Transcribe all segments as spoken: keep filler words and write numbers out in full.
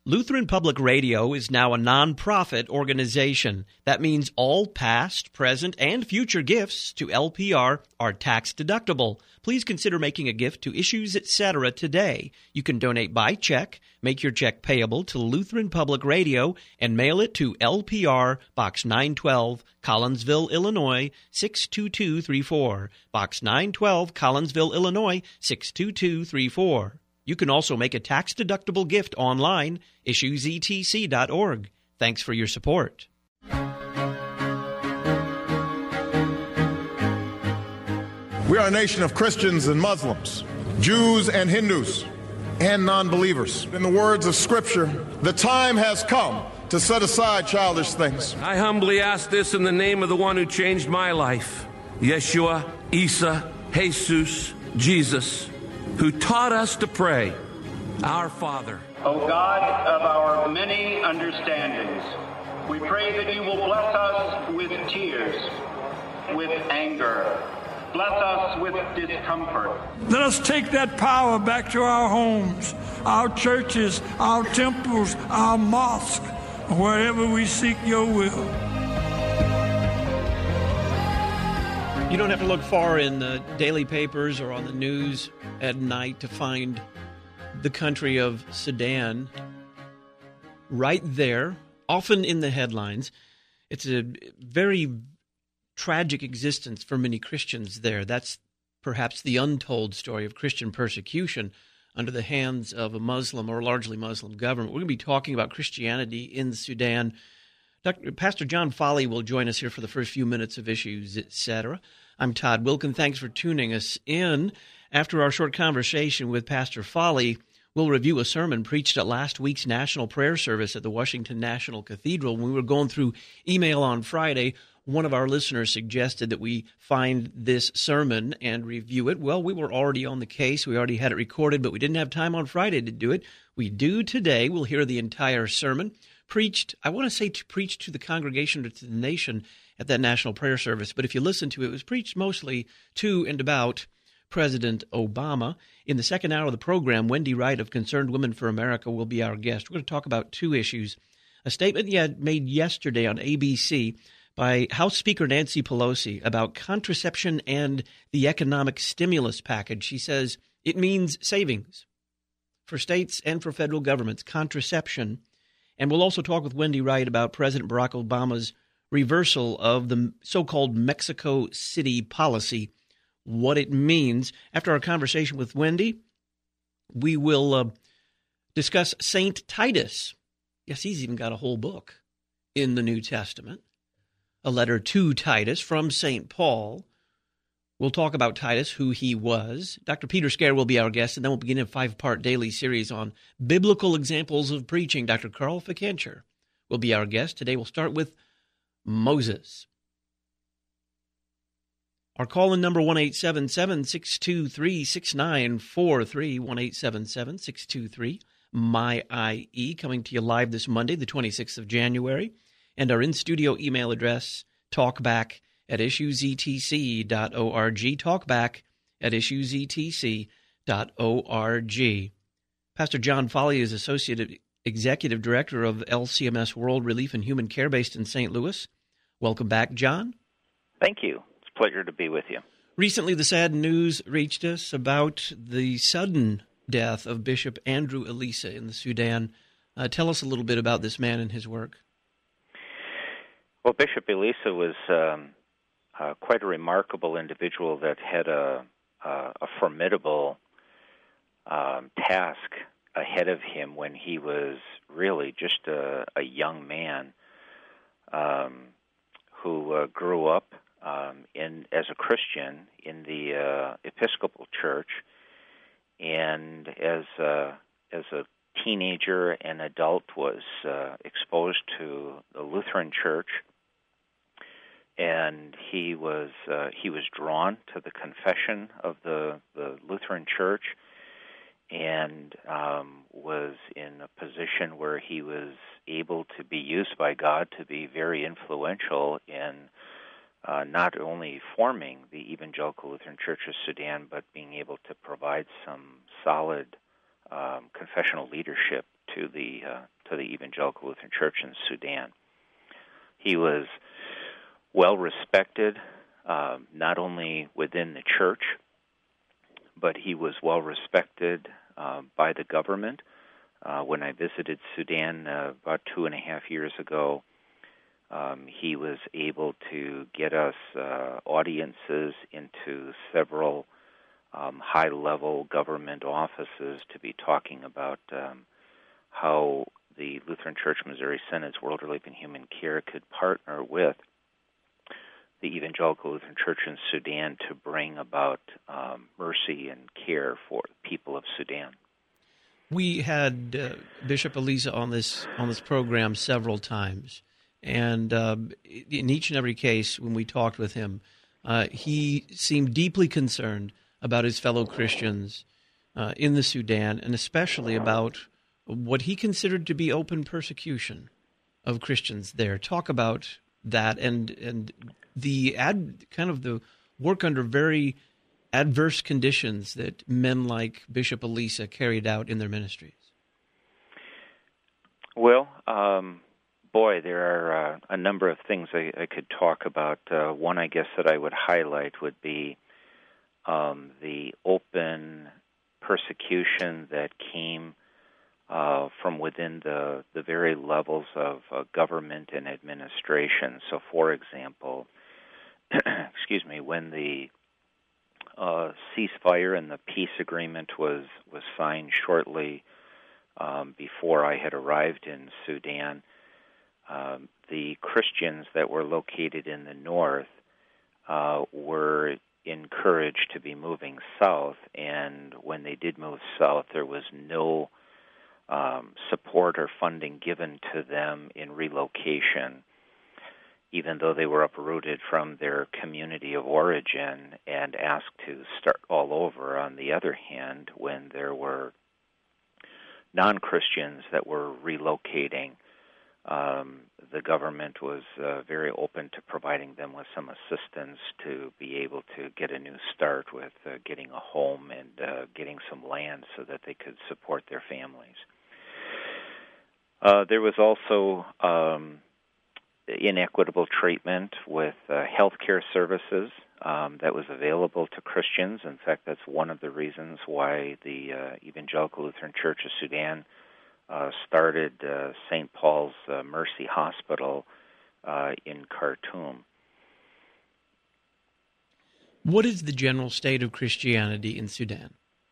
Lutheran Public Radio is now a nonprofit organization. That means all past, present, and future gifts to L P R are tax deductible. Please consider making a gift to Issues Etc. today. You can donate by check, make your check payable to Lutheran Public Radio, and mail it to L P R, Box nine twelve, Collinsville, Illinois, six two two three four. Box nine twelve, Collinsville, Illinois, six two two three four. You can also make a tax-deductible gift online, issues e t c dot org. Thanks for your support. We are a nation of Christians and Muslims, Jews and Hindus, and non-believers. In the words of Scripture, the time has come to set aside childish things. I humbly ask this in the name of the one who changed my life, Yeshua, Isa, Jesus, Jesus, who taught us to pray, Our Father. O God of our many understandings, we pray that you will bless us with tears, with anger, bless us with discomfort. Let us take that power back to our homes, our churches, our temples, our mosques, wherever we seek your will. You don't have to look far in the daily papers or on the news at night to find the country of Sudan right there, often in the headlines. It's a very tragic existence for many Christians there. That's perhaps the untold story of Christian persecution under the hands of a Muslim or largely Muslim government. We're going to be talking about Christianity in Sudan. Doctor Pastor John Foley will join us here for the first few minutes of Issues, et cetera. I'm Todd Wilkin. Thanks for tuning us in. After our short conversation with Pastor Foley, we'll review a sermon preached at last week's National Prayer Service at the Washington National Cathedral. When we were going through email on Friday, one of our listeners suggested that we find this sermon and review it. Well, we were already on the case. We already had it recorded, but we didn't have time on Friday to do it. We do today. We'll hear the entire sermon preached, I want to say to preach to the congregation or to the nation at that National Prayer Service. But if you listen to it, it was preached mostly to and about President Obama. In the second hour of the program, Wendy Wright of Concerned Women for America will be our guest. We're going to talk about two issues. A statement yet made yesterday on A B C by House Speaker Nancy Pelosi about contraception and the economic stimulus package. She says it means savings for states and for federal governments, contraception. And we'll also talk with Wendy Wright about President Barack Obama's reversal of the so-called Mexico City policy, what it means. After our conversation with Wendy, we will uh, discuss Saint Titus. Yes, he's even got a whole book in the New Testament, a letter to Titus from Saint Paul. We'll talk about Titus, who he was. Doctor Peter Scare will be our guest, and then we'll begin a five-part daily series on biblical examples of preaching. Doctor Carl Fikencher will be our guest. Today we'll start with Moses. Our call-in number, one eight seven seven, six two three, six nine four three, one eight seven seven, six two three, M Y I E, coming to you live this Monday, the twenty-sixth of January. And our in-studio email address, talkback at issues e t c dot org, talkback at issues e t c dot org. Pastor John Foley is Associate Executive Director of L C M S World Relief and Human Care based in Saint Louis. Welcome back, John. Thank you. It's a pleasure to be with you. Recently, the sad news reached us about the sudden death of Bishop Andrew Elisa in the Sudan. Uh, tell us a little bit about this man and his work. Well, Bishop Elisa was um, uh, quite a remarkable individual that had a, a, a formidable um, task ahead of him when he was really just a, a young man um, who uh, grew up um, in as a Christian in the uh, Episcopal Church, and as a, as a teenager and adult was uh, exposed to the Lutheran Church. And he was uh, he was drawn to the confession of the, the Lutheran Church, and um, was in a position where he was able to be used by God to be very influential in uh, not only forming the Evangelical Lutheran Church of Sudan, but being able to provide some solid um, confessional leadership to the uh, to the Evangelical Lutheran Church in Sudan. He was well respected, uh, not only within the church, but he was well respected uh, by the government. Uh, when I visited Sudan uh, about two and a half years ago, um, he was able to get us uh, audiences into several um, high-level government offices to be talking about um, how the Lutheran Church Missouri Synods World Relief and Human Care could partner with the Evangelical Lutheran Church in Sudan to bring about um, mercy and care for the people of Sudan. We had uh, Bishop Elisa on this on this program several times, and uh, in each and every case, when we talked with him, uh, he seemed deeply concerned about his fellow Christians uh, in the Sudan, and especially about what he considered to be open persecution of Christians there. Talk about that and and the ad kind of the work under very adverse conditions that men like Bishop Elisa carried out in their ministries. Well, um, boy, there are uh, a number of things I, I could talk about. Uh, one, I guess, that I would highlight would be um, the open persecution that came uh, from within the, the very levels of uh, government and administration. So, for example, excuse me, when the uh, ceasefire and the peace agreement was, was signed shortly um, before I had arrived in Sudan, um, the Christians that were located in the north uh, were encouraged to be moving south, and when they did move south, there was no um, support or funding given to them in relocation, even though they were uprooted from their community of origin and asked to start all over. On the other hand, when there were non-Christians that were relocating, um, the government was uh, very open to providing them with some assistance to be able to get a new start with uh, getting a home and uh, getting some land so that they could support their families. Uh, there was also um, inequitable treatment with uh, health care services um, that was available to Christians. In fact, that's one of the reasons why the uh, Evangelical Lutheran Church of Sudan uh, started uh, Saint Paul's uh, Mercy Hospital uh, in Khartoum. What is the general state of Christianity in Sudan?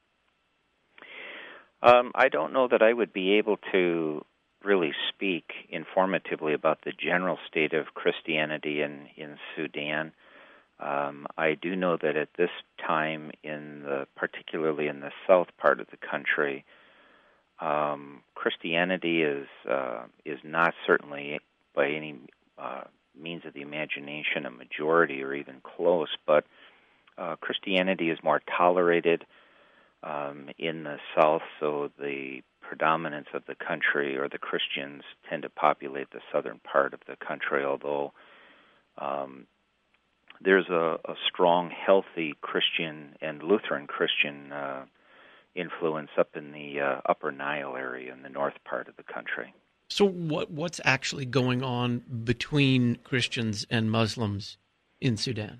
Um, I don't know that I would be able to really speak informatively about the general state of Christianity in, in Sudan. Um, I do know that at this time, in the particularly in the south part of the country, um, Christianity is uh, is not certainly by any uh, means of the imagination a majority or even close, but uh, Christianity is more tolerated um, in the south, so the predominance of the country, or the Christians, tend to populate the southern part of the country, although um, there's a, a strong, healthy Christian and Lutheran Christian uh, influence up in the uh, Upper Nile area in the north part of the country. So what what's actually going on between Christians and Muslims in Sudan?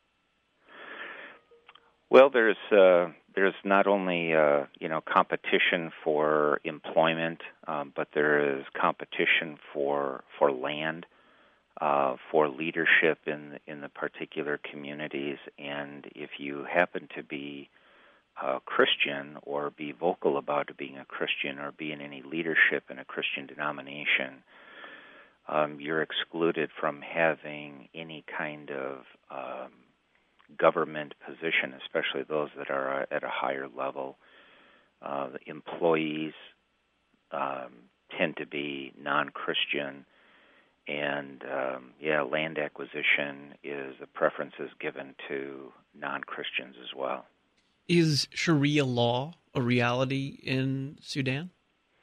Well, there's uh, there's not only uh, you know competition for employment, um, but there is competition for for land, uh, for leadership in in the particular communities. And if you happen to be a Christian or be vocal about being a Christian or be in any leadership in a Christian denomination, um, you're excluded from having any kind of um, government position, especially those that are at a higher level. Uh, the employees um, tend to be non-Christian, and um, yeah, land acquisition is a preference is given to non-Christians as well. Is Sharia law a reality in Sudan?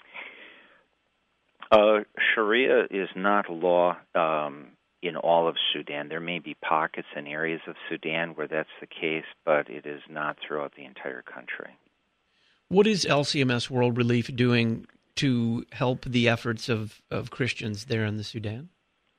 Uh, Sharia is not law um, in all of Sudan. There may be pockets and areas of Sudan where that's the case, but it is not throughout the entire country. What is L C M S World Relief doing to help the efforts of, of Christians there in the Sudan?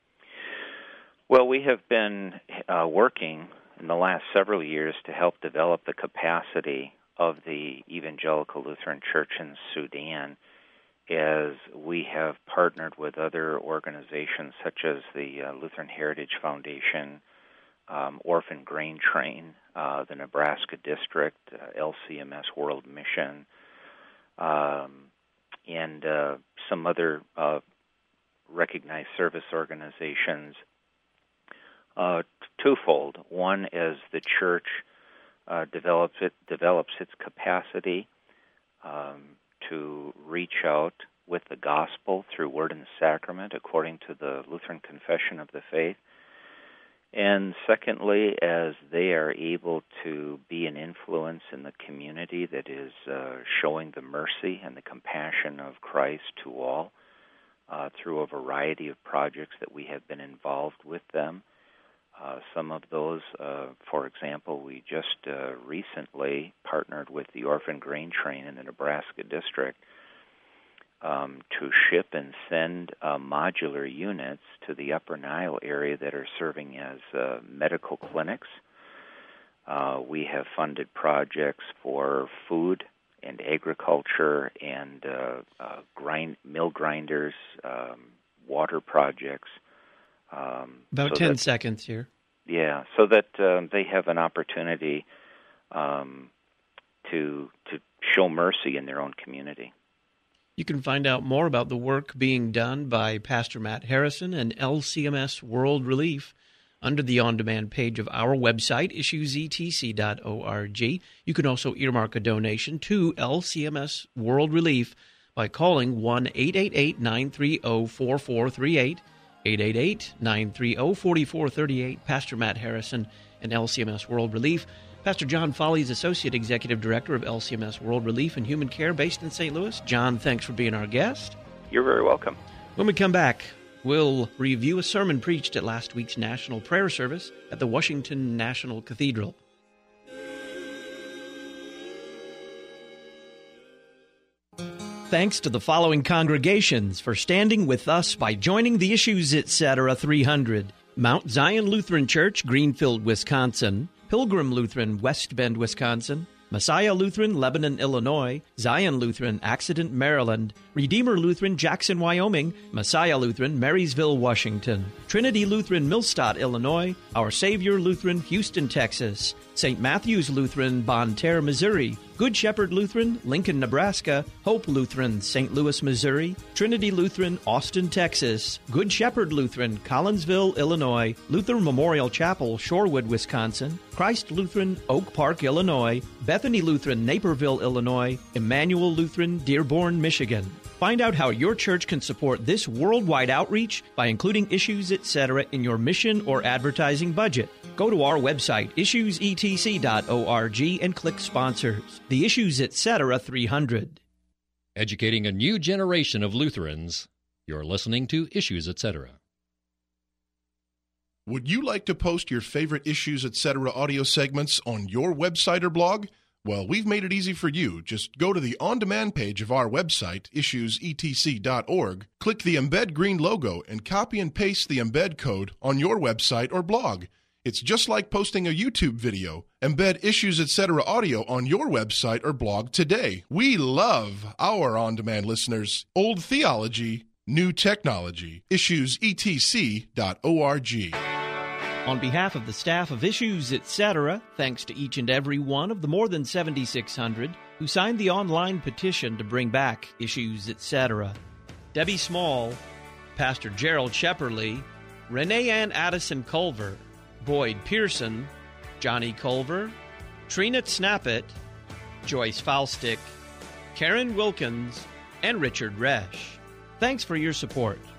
Well, we have been uh, working in the last several years to help develop the capacity of the Evangelical Lutheran Church in Sudan, as we have partnered with other organizations such as the uh, Lutheran Heritage Foundation, um, Orphan Grain Train, uh, the Nebraska District, uh, L C M S World Mission, um, and uh, some other uh, recognized service organizations. Uh, twofold. One is the church uh, develops it develops its capacity um, to reach out with the gospel through word and sacrament, according to the Lutheran Confession of the Faith. And secondly, as they are able to be an influence in the community that is uh, showing the mercy and the compassion of Christ to all uh, through a variety of projects that we have been involved with them. Uh, some of those, uh, for example, we just uh, recently partnered with the Orphan Grain Train in the Nebraska District um, to ship and send uh, modular units to the Upper Nile area that are serving as uh, medical clinics. Uh, we have funded projects for food and agriculture and uh, uh, grind, mill grinders, um, water projects. Um, About so ten that, seconds here. Yeah, so that um, they have an opportunity um, to to show mercy in their own community. You can find out more about the work being done by Pastor Matt Harrison and L C M S World Relief under the on-demand page of our website, issues e t c dot org. You can also earmark a donation to L C M S World Relief by calling one eight eight eight, nine three zero, four four three eight. eight eight eight, nine three zero, four four three eight, Pastor Matt Harrison and L C M S World Relief. Pastor John Foley is Associate Executive Director of L C M S World Relief and Human Care based in Saint Louis. John, thanks for being our guest. You're very welcome. When we come back, we'll review a sermon preached at last week's National Prayer Service at the Washington National Cathedral. Thanks to the following congregations for standing with us by joining the Issues Etc. three hundred. Mount Zion Lutheran Church, Greenfield, Wisconsin. Pilgrim Lutheran, West Bend, Wisconsin. Messiah Lutheran, Lebanon, Illinois. Zion Lutheran, Accident, Maryland. Redeemer Lutheran, Jackson, Wyoming. Messiah Lutheran, Marysville, Washington. Trinity Lutheran, Millstadt, Illinois. Our Savior Lutheran, Houston, Texas. Saint Matthew's Lutheran, Bonne Terre, Missouri. Good Shepherd Lutheran, Lincoln, Nebraska. Hope Lutheran, Saint Louis, Missouri. Trinity Lutheran, Austin, Texas. Good Shepherd Lutheran, Collinsville, Illinois. Luther Memorial Chapel, Shorewood, Wisconsin. Christ Lutheran, Oak Park, Illinois. Bethany Lutheran, Naperville, Illinois. Emmanuel Lutheran, Dearborn, Michigan. Find out how your church can support this worldwide outreach by including Issues Etc. in your mission or advertising budget. Go to our website, issues e t c dot org, and click Sponsors. The Issues Etc. three hundred. Educating a new generation of Lutherans. You're listening to Issues Etc. Would you like to post your favorite Issues Etc. audio segments on your website or blog? Well, we've made it easy for you. Just go to the on-demand page of our website, issues e t c dot org, click the Embed Green logo, and copy and paste the embed code on your website or blog. It's just like posting a YouTube video. Embed Issues Etc. audio on your website or blog today. We love our on-demand listeners. Old theology, new technology. issues e t c dot org. On behalf of the staff of Issues Etc., thanks to each and every one of the more than seventy-six hundred who signed the online petition to bring back Issues Etc. Debbie Small, Pastor Gerald Shepperly, Renee Ann Addison Culver, Boyd Pearson, Johnny Culver, Trina Snappett, Joyce Falstick, Karen Wilkins, and Richard Resch. Thanks for your support.